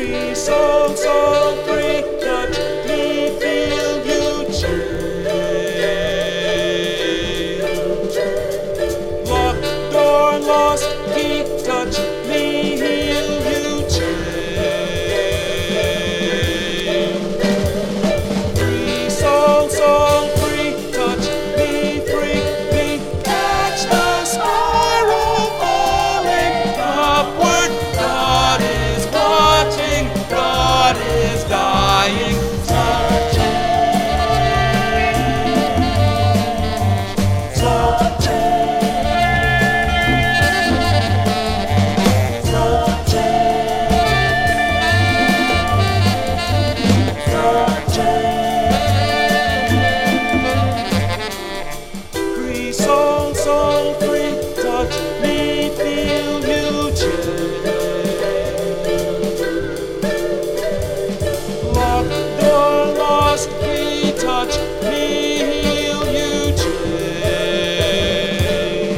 Free soul, soul free, touch me, feel you change. Locked door, lost key, touch me, heal you change. Free soul, soul free, touch me, free me, catch the spiral falling upward. God is watching, God is dying. Touch change, touch change, touch change, touch change. Free soul, soul free, touch me, feel you change. Locked door, lost key, touch me, heal you change.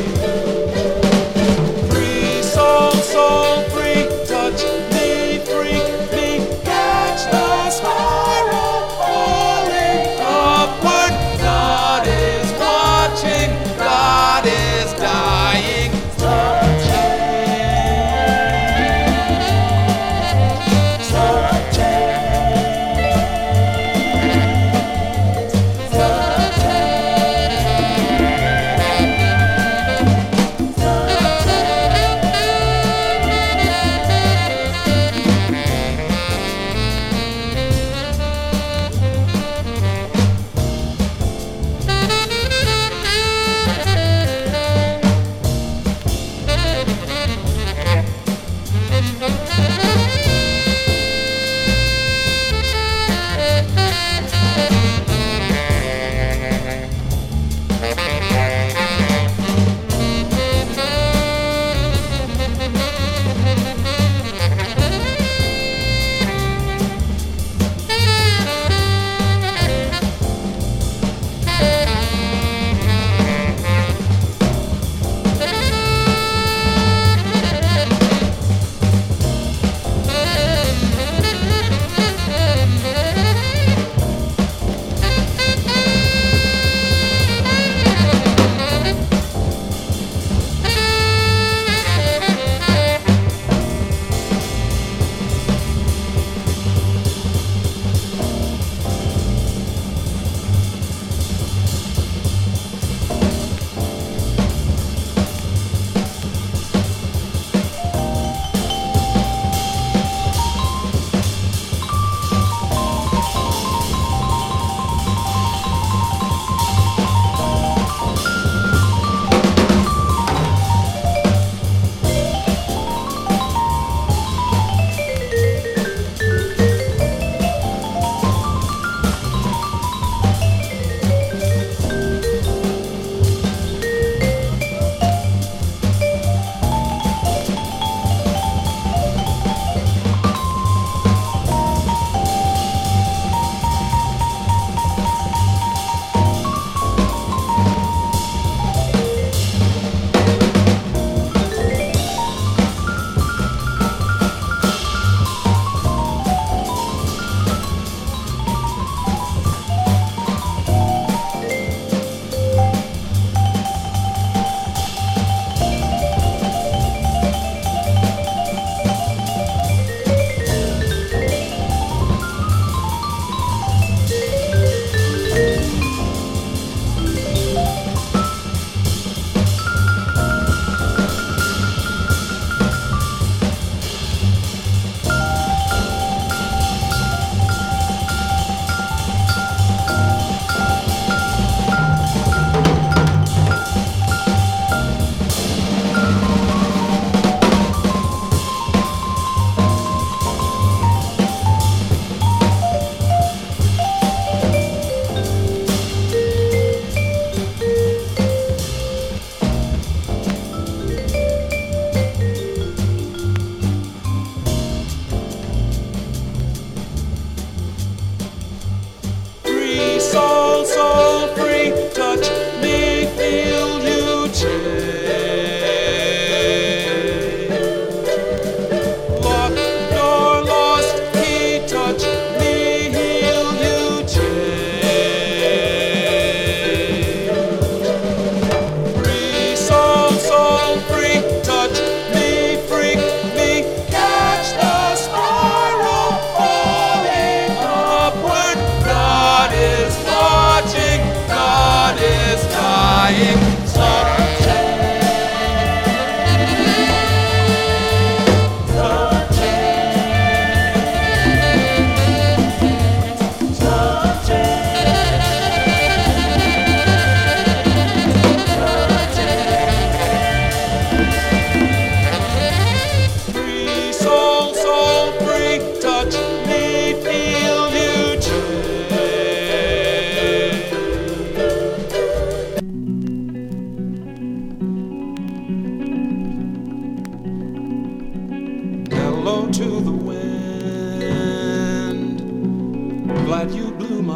Free soul, soul free, touch me, freak me, catch the spiral falling upward. God is watching, God is dying. Touch change, touch change, touch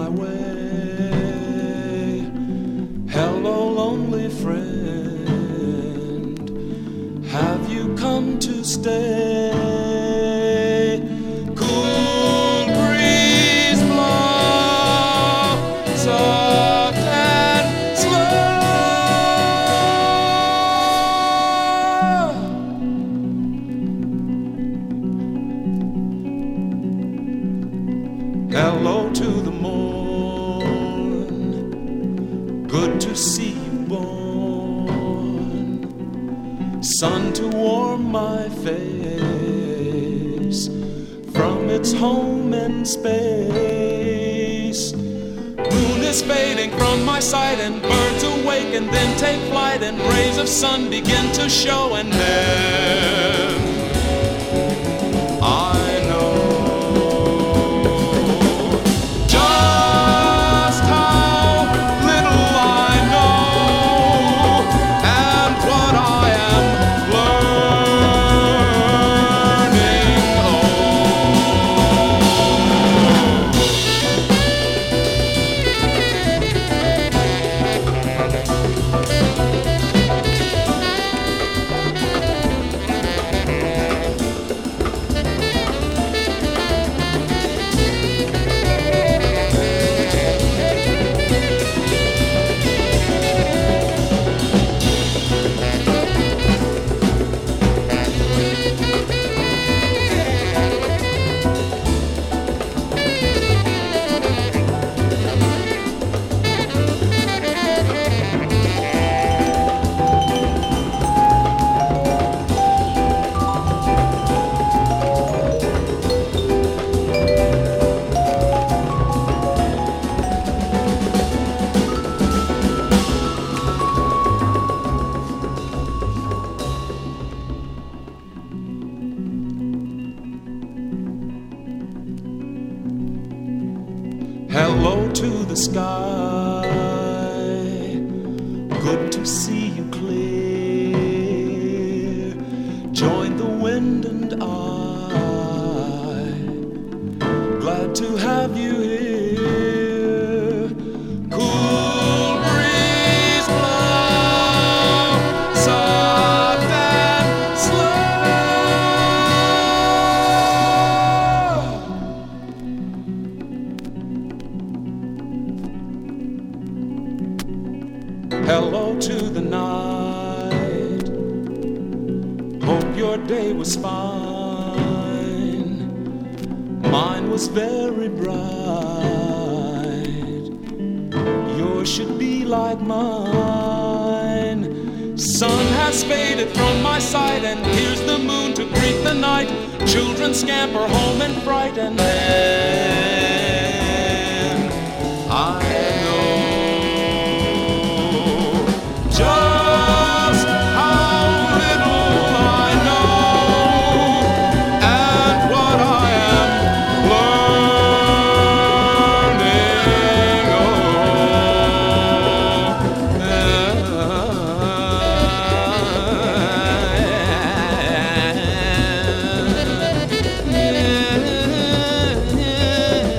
my way. Hello, lonely friend, have you come to stay? Cool breeze blow, soft and slow. Hello to the morn, good to see you born. Sun to warm my face from its home in space. Moon is fading from my sight, and birds awake and then take flight, and rays of sun begin to show, and then I know just how little I know and what I am learning. Hello to the sky, good to see you clear. Join the wind and I, glad to have you here. Cool breeze blow, soft and slow. Hello to the night, hope your day was fine. Mine was very bright, yours should be like mine. Sun has faded from my sight, and here's the moon to greet the night. Children scamper home in fright, and then I just how little I know and what I am learning.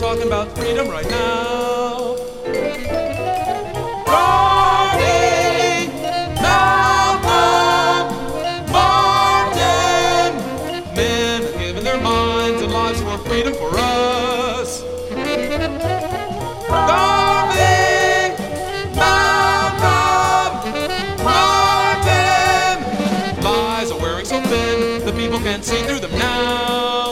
talking about freedom right now. Garvey, Malcolm, Martin, men have given their minds and lives for freedom for us. Garvey, Malcolm, Martin, lies are wearing so thin the people can't see through them now.